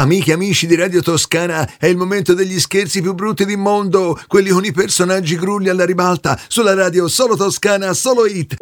Amiche e amici di Radio Toscana, è il momento degli scherzi più brutti del mondo, quelli con i personaggi grulli alla ribalta, sulla radio Solo Toscana, Solo Hit.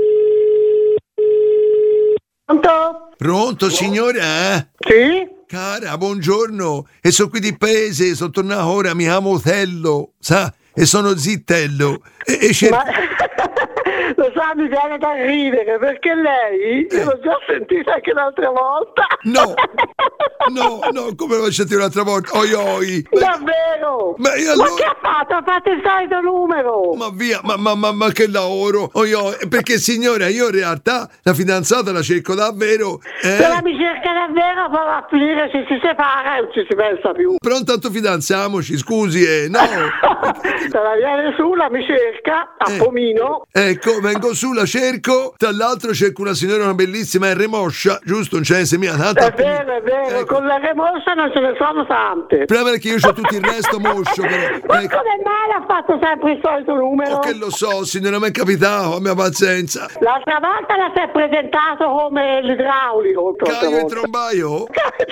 Pronto? Pronto, signora? Sì? Cara, buongiorno. E sono qui di paese, sono tornato ora, mi chiamo Tello, sa? E sono zittello. Ma lo sa, mi viene da ridere perché lei, io l'ho già sentita anche l'altra volta. No, come l'ho sentito un'altra volta? Oi oi. Davvero? Ma io Ma allora... che ha fatto? Ha fatto il solito numero. Ma via, ma che lavoro! Oi oi. Perché signora, io in realtà la fidanzata la cerco davvero. Se la mi cerca davvero, poi va a finire se si separa e non ci si pensa più. Però intanto fidanziamoci, scusi, no. Se la viene su, la mi cerca a pomino. Ecco, vengo su, la cerco. Tra l'altro cerco una signora, una bellissima R moscia, giusto? Non c'è semia tanto. È vero, ecco. Con la remoscia non ce ne sono tante. Però perché io ho tutto il resto moscio, però. Ma come mai ha fatto sempre il solito numero? Che lo so, signora, mi è capitato, a mia pazienza. L'altra volta la si è presentato come l'idraulico. Caio il trombaio?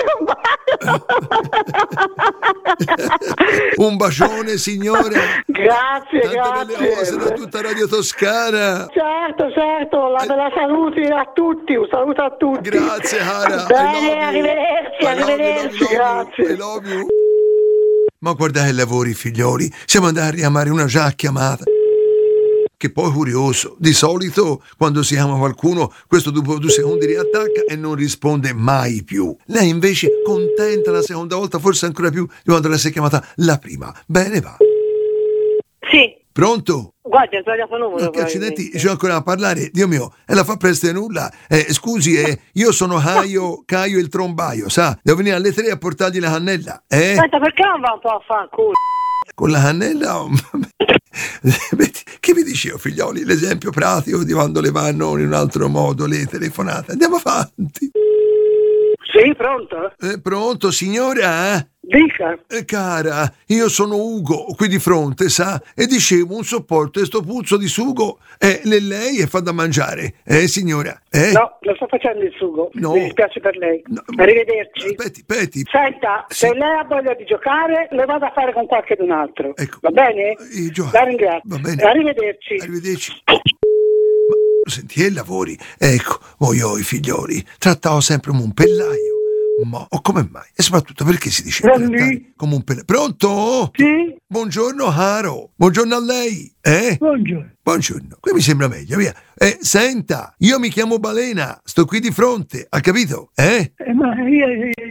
Un bacione, signora. Grazie, tante belle cose da tutta Radio Toscana. Certo, la saluti a tutti, un saluto a tutti. Grazie, cara. Bene, arrivederci, grazie. I love you. Ma guardate i lavori, figlioli, siamo andati a richiamare una già chiamata. Che poi curioso, di solito quando si chiama qualcuno, questo dopo 2 secondi riattacca e non risponde mai più. Lei invece contenta la seconda volta, forse ancora più di quando la si è chiamata la prima. Bene, va. Sì. Pronto? Guarda, ho sbagliato il numero. Che accidenti, c'è ancora a parlare, Dio mio, e la fa presto e nulla. Scusi, io sono Caio il trombaio, sa? Devo venire alle 3 a portargli la cannella, Aspetta, perché non va un po' a fanculo? Con la cannella? Che vi dicevo, figlioli? L'esempio pratico di quando le vanno in un altro modo le telefonate. Andiamo avanti. Sì, pronto? Pronto, signora? Dica. Cara, io sono Ugo, qui di fronte, sa? E dicevo, un sopporto e sto puzzo di sugo lei e fa da mangiare, signora? No, lo sto facendo il sugo. No. Mi dispiace per lei. No. Arrivederci. Aspetti. Senta, Sì. se lei ha voglia di giocare, le vado a fare con qualcun altro. Ecco. Va bene? La ringrazio. Va bene. Arrivederci. Ma senti, e lavori? Ecco, voi figlioli, trattavo sempre come un pellaio. Ma come mai? E soprattutto perché si dice trattare come un pellaio? Pronto? Sì? Buongiorno, Caro. Buongiorno a lei. Buongiorno. Qui mi sembra meglio, via. Senta, io mi chiamo Balena, sto qui di fronte, ha capito? Ma io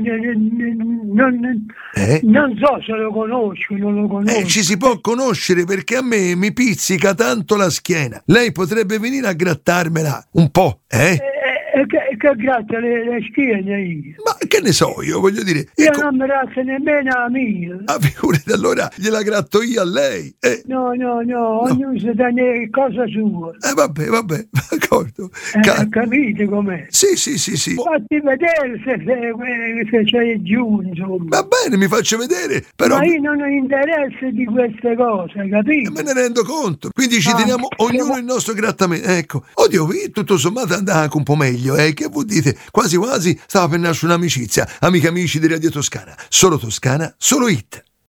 non so se lo conosco, non lo conosco. Ci si può conoscere perché a me mi pizzica tanto la schiena. Lei potrebbe venire a grattarmela un po', Che grazie le schiene io. Ma che ne so io, voglio dire. Io non mi razzo nemmeno la mia. Ah, figurati, allora gliela gratto io a lei. No, ognuno si tiene cosa sua. Vabbè, d'accordo. Capite com'è? Sì. Fatti vedere se c'è giù, insomma. Va bene, mi faccio vedere, però... Ma io non ho interesse di queste cose, capito? Me ne rendo conto. Quindi ci teniamo ognuno il nostro grattamento. Ecco. Oddio, qui tutto sommato è andata anche un po' meglio, Che voi dite? Quasi stava per nascere un'amicizia. Amiche e amici di Radio Toscana. Solo Toscana, Solo Hit.